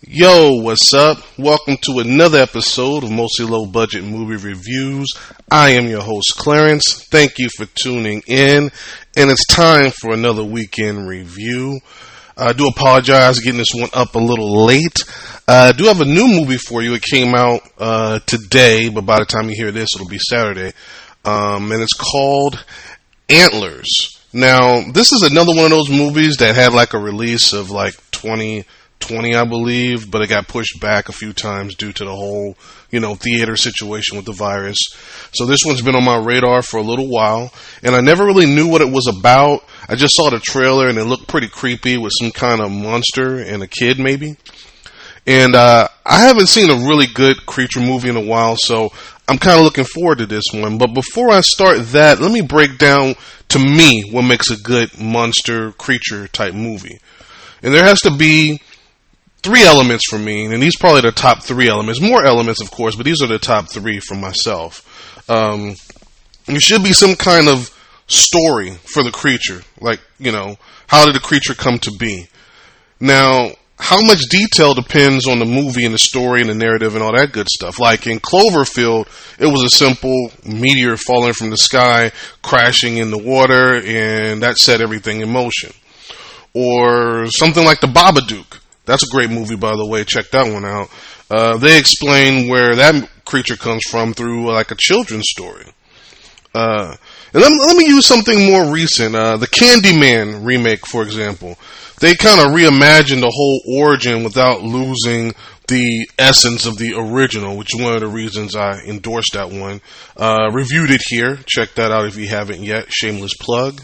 Yo, what's up? Welcome to another episode of Mostly Low Budget Movie Reviews. I am your host, Clarence. Thank you for tuning in, and it's time for another weekend review. I do apologize getting this one up a little late. I do have a new movie for you. It came out today, but by the time you hear this, it'll be Saturday. And it's called Antlers. Now, this is another one of those movies that had like a release of like 2020, I believe, but it got pushed back a few times due to the whole, theater situation with the virus. So this one's been on my radar for a little while, and I never really knew what it was about. I just saw the trailer, and it looked pretty creepy with some kind of monster and a kid, maybe. And I haven't seen a really good creature movie in a while, so I'm kind of looking forward to this one. But before I start that, let me break down, to me, what makes a good monster creature type movie. And there has to be three elements for me, and these are probably the top three elements. More elements, of course, but these are the top three for myself. There should be some kind of story for the creature. Like, how did the creature come to be? Now, how much detail depends on the movie and the story and the narrative and all that good stuff. Like in Cloverfield, it was a simple meteor falling from the sky, crashing in the water, and that set everything in motion. Or something like The Babadook. That's a great movie, by the way. Check that one out. They explain where that creature comes from through like a children's story. And let me use something more recent. The Candyman remake, for example. They kind of reimagined the whole origin without losing the essence of the original, which is one of the reasons I endorsed that one. Reviewed it here. Check that out if you haven't yet. Shameless plug.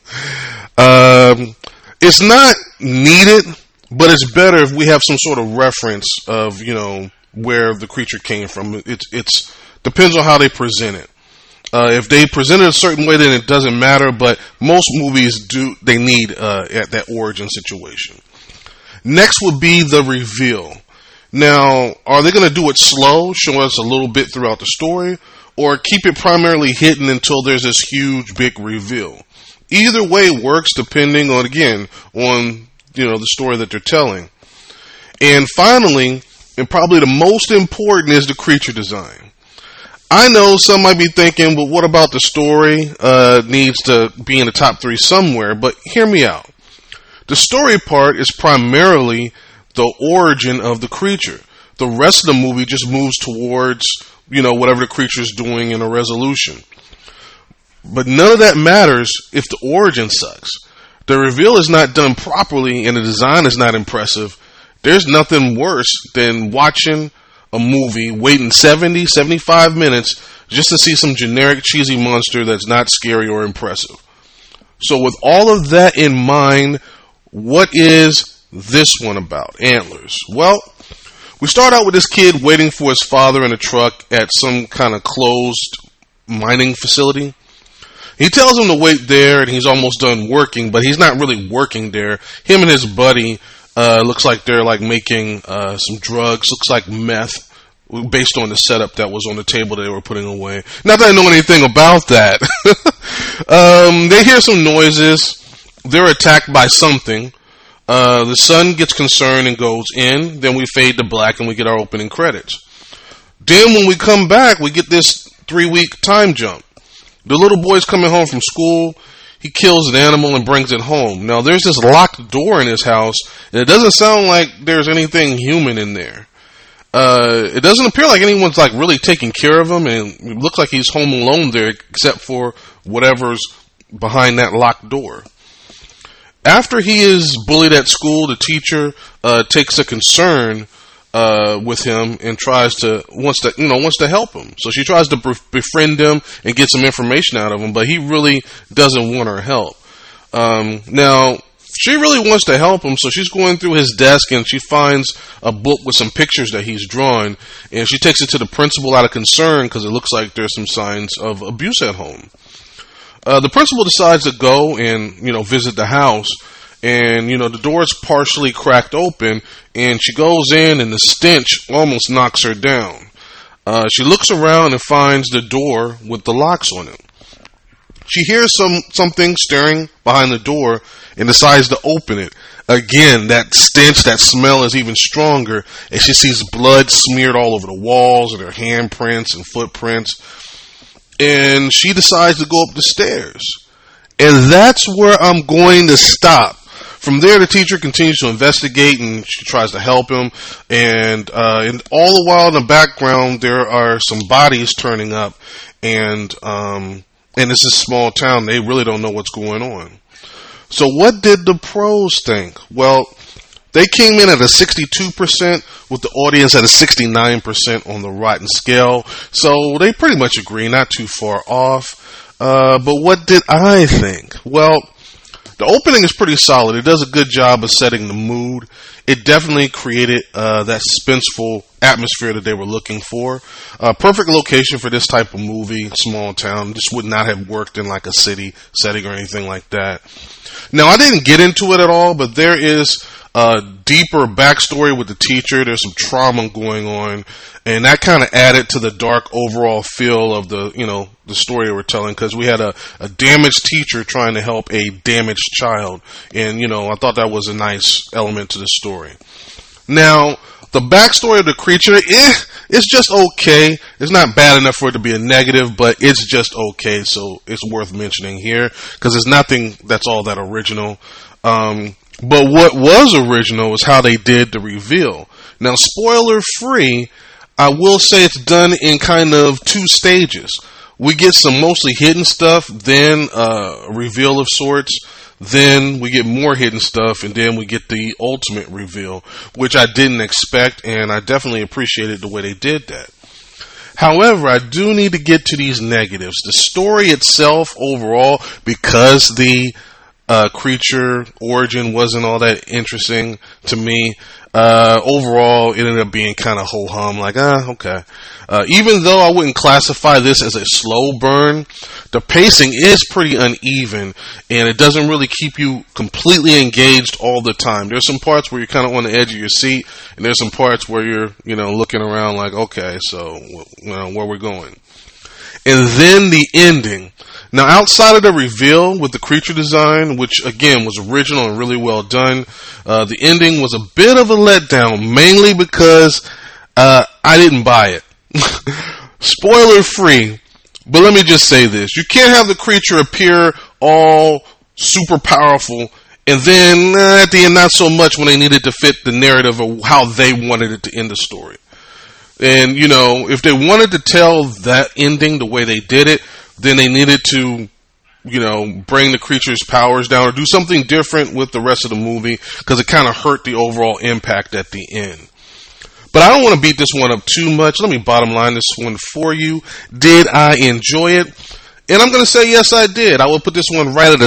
It's not needed, but it's better if we have some sort of reference of, where the creature came from. It's depends on how they present it. If they present it a certain way, then it doesn't matter, but most movies they need that origin situation. Next would be the reveal. Now, are they going to do it slow, show us a little bit throughout the story, or keep it primarily hidden until there's this huge, big reveal? Either way works depending on, the story that they're telling. And finally, and probably the most important, is the creature design. I know some might be thinking, well, what about the story? Needs to be in the top three somewhere, but hear me out. The story part is primarily the origin of the creature. The rest of the movie just moves towards, whatever the creature is doing in a resolution. But none of that matters if the origin sucks. The reveal is not done properly and the design is not impressive. There's nothing worse than watching a movie, waiting 70, 75 minutes just to see some generic cheesy monster that's not scary or impressive. So with all of that in mind, what is this one about? Antlers. Well, we start out with this kid waiting for his father in a truck at some kind of closed mining facility. He tells him to wait there, and he's almost done working, but he's not really working there. Him and his buddy looks like they're like making some drugs, looks like meth, based on the setup that was on the table that they were putting away. Not that I know anything about that. They hear some noises. They're attacked by something. The son gets concerned and goes in. Then we fade to black and we get our opening credits. Then when we come back, we get this 3-week time jump. The little boy's coming home from school. He kills an animal and brings it home. Now, there's this locked door in his house, and it doesn't sound like there's anything human in there. It doesn't appear like anyone's like really taking care of him, and it looks like he's home alone there, except for whatever's behind that locked door. After he is bullied at school, the teacher takes a concern with him and wants to help him. So she tries to befriend him and get some information out of him, but he really doesn't want her help. Now, she really wants to help him, so she's going through his desk and she finds a book with some pictures that he's drawn, and she takes it to the principal out of concern because it looks like there's some signs of abuse at home. The principal decides to go and, visit the house. And, the door's partially cracked open, and she goes in, and the stench almost knocks her down. She looks around and finds the door with the locks on it. She hears something stirring behind the door and decides to open it. again, that stench, that smell is even stronger, and she sees blood smeared all over the walls and her handprints and footprints, and she decides to go up the stairs. And that's where I'm going to stop. From there, the teacher continues to investigate, and she tries to help him. And all the while in the background, there are some bodies turning up. And it's a small town. They really don't know what's going on. So what did the pros think? Well, they came in at a 62%, with the audience at a 69% on the Rotten scale. So they pretty much agree, not too far off. But what did I think? Well, the opening is pretty solid. It does a good job of setting the mood. It definitely created that suspenseful atmosphere that they were looking for. Perfect location for this type of movie, small town. This would not have worked in like a city setting or anything like that. Now, I didn't get into it at all, but there is a deeper backstory with the teacher. There's some trauma going on, and that kind of added to the dark overall feel of the story we're telling, because we had a damaged teacher trying to help a damaged child, and I thought that was a nice element to the story. Now, the backstory of the creature, it's just okay. It's not bad enough for it to be a negative, but it's just okay, so it's worth mentioning here, because there's nothing that's all that original. But what was original is how they did the reveal. Now, spoiler free, I will say it's done in kind of two stages. We get some mostly hidden stuff, then a reveal of sorts, then we get more hidden stuff, and then we get the ultimate reveal, which I didn't expect, and I definitely appreciated the way they did that. However, I do need to get to these negatives. The story itself overall, because the creature origin wasn't all that interesting to me. Overall, it ended up being kind of ho-hum, like, okay. Even though I wouldn't classify this as a slow burn, the pacing is pretty uneven, and it doesn't really keep you completely engaged all the time. There's some parts where you're kind of on the edge of your seat, and there's some parts where you're, looking around like, okay, so, where we're going. And then the ending. Now, outside of the reveal with the creature design, which again was original and really well done, the ending was a bit of a letdown, mainly because I didn't buy it. Spoiler free, but let me just say this. You can't have the creature appear all super powerful, and then at the end not so much when they needed to fit the narrative of how they wanted it to end the story. And, if they wanted to tell that ending the way they did it, then they needed to, bring the creature's powers down or do something different with the rest of the movie, because it kind of hurt the overall impact at the end. But I don't want to beat this one up too much. Let me bottom line this one for you. Did I enjoy it? And I'm going to say yes, I did. I will put this one right at a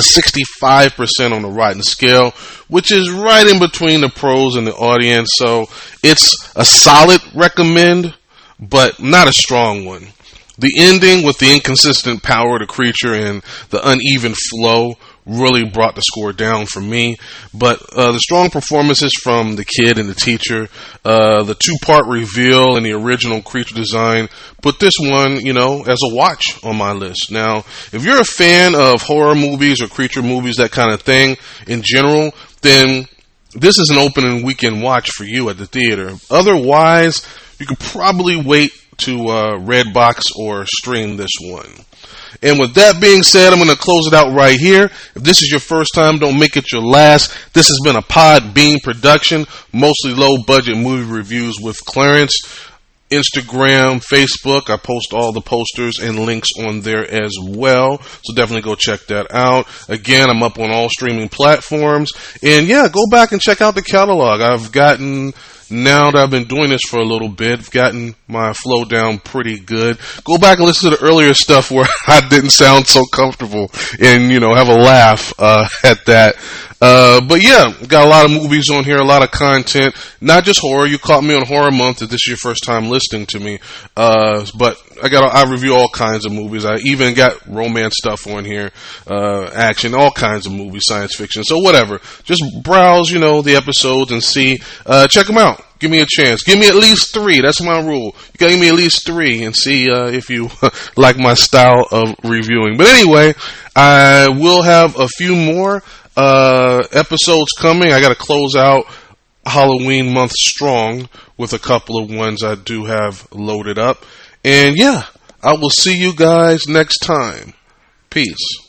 65% on the Rotten scale, which is right in between the pros and the audience. So it's a solid recommend, but not a strong one. The ending with the inconsistent power of the creature and the uneven flow really brought the score down for me. But the strong performances from the kid and the teacher, the two-part reveal and the original creature design put this one, as a watch on my list. Now, if you're a fan of horror movies or creature movies, that kind of thing in general, then this is an opening weekend watch for you at the theater. Otherwise, you could probably wait to Redbox or stream this one. And with that being said, I'm going to close it out right here. If this is your first time, don't make it your last. This has been a Podbean production, mostly low-budget movie reviews with Clarence. Instagram, Facebook, I post all the posters and links on there as well. So definitely go check that out. Again, I'm up on all streaming platforms. And yeah, go back and check out the catalog. Now that I've been doing this for a little bit, I've gotten my flow down pretty good. Go back and listen to the earlier stuff where I didn't sound so comfortable and, have a laugh at that. But yeah, got a lot of movies on here, a lot of content, not just horror. You caught me on Horror Month if this is your first time listening to me. But I review all kinds of movies. I even got romance stuff on here, action, all kinds of movies, science fiction. So whatever. Just browse, the episodes and see, check them out. Give me a chance. Give me at least 3. That's my rule. You gotta give me at least 3 and see if you like my style of reviewing. But anyway, I will have a few more episodes coming. I got to close out Halloween month strong with a couple of ones I do have loaded up. And yeah, I will see you guys next time. Peace.